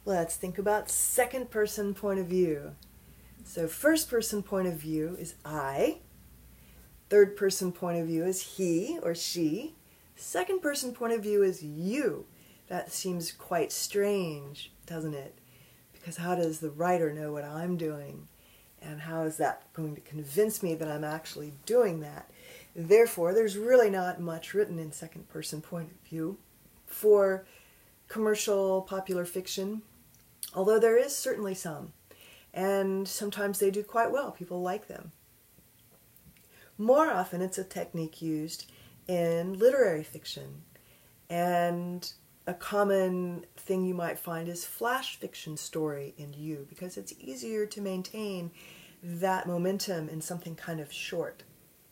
Let's think about second person point of view. So first person point of view is I. Third person point of view is he or she. Second person point of view is you. That seems quite strange, doesn't it? Because how does the writer know what I'm doing? And how is that going to convince me that I'm actually doing that? Therefore, there's really not much written in second person point of view for commercial popular fiction, although there is certainly some. And sometimes they do quite well. People like them. More often, it's a technique used in literary fiction. And a common thing you might find is flash fiction story in you, because it's easier to maintain that momentum in something kind of short.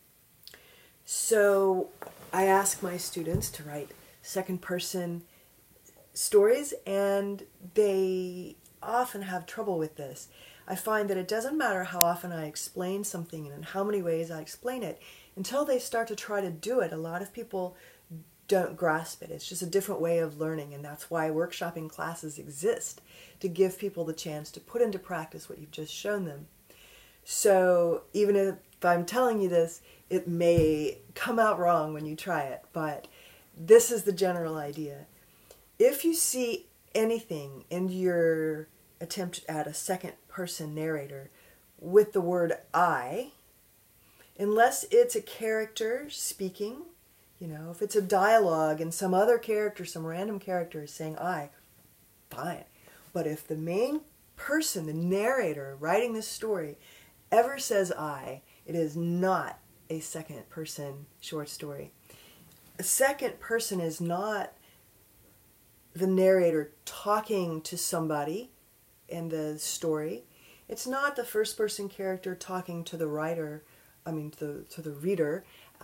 So I ask my students to write second-person stories, and they often have trouble with this. I find that it doesn't matter how often I explain something and in how many ways I explain it. Until they start to try to do it, a lot of people don't grasp it. It's just a different way of learning, and that's why workshopping classes exist, to give people the chance to put into practice what you've just shown them. So even if I'm telling you this, it may come out wrong when you try it, but this is the general idea. If you see anything in your attempt at a second-person narrator with the word I, unless it's a character speaking, if it's a dialogue and some other character, some random character is saying I, fine. But if the main person, the narrator writing this story, ever says I, it is not a second-person short story. A second person is not the narrator talking to somebody in the story. It's not the first-person character talking to the writer, to the reader.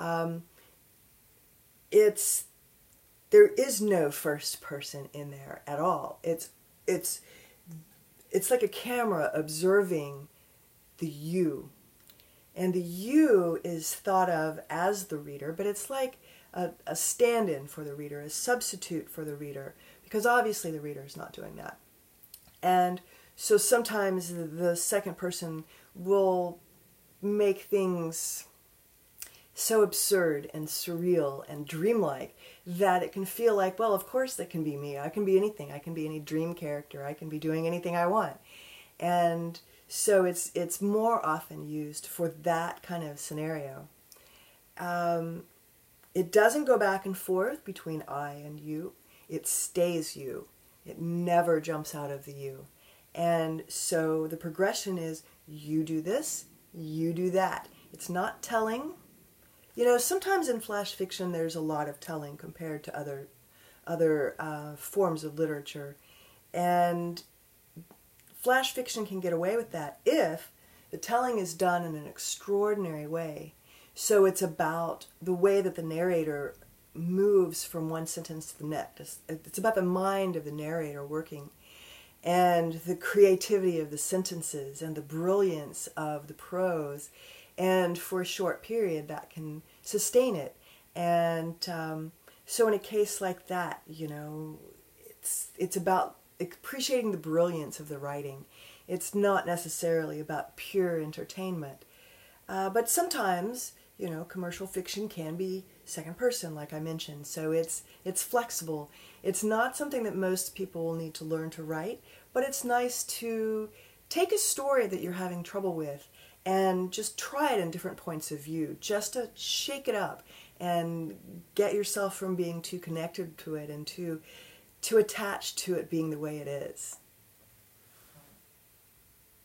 There is no first person in there at all. It's like a camera observing the you. And the you is thought of as the reader, but it's like a stand-in for the reader, a substitute for the reader, because obviously the reader is not doing that. And so sometimes the second person will make things so absurd and surreal and dreamlike that it can feel like, well, of course that can be me. I can be anything. I can be any dream character. I can be doing anything I want. And so it's more often used for that kind of scenario. It doesn't go back and forth between I and you. It stays you. It never jumps out of the you. And so the progression is you do this, you do that. It's not telling. Sometimes in flash fiction there's a lot of telling compared to other forms of literature. And flash fiction can get away with that if the telling is done in an extraordinary way. So it's about the way that the narrator moves from one sentence to the next. It's about the mind of the narrator working, and the creativity of the sentences and the brilliance of the prose. And for a short period that can sustain it. And so in a case like that, it's about appreciating the brilliance of the writing. It's not necessarily about pure entertainment. But sometimes, commercial fiction can be second person, like I mentioned. So it's flexible. It's not something that most people will need to learn to write, but it's nice to take a story that you're having trouble with and just try it in different points of view, just to shake it up and get yourself from being too connected to it and too attached to it being the way it is.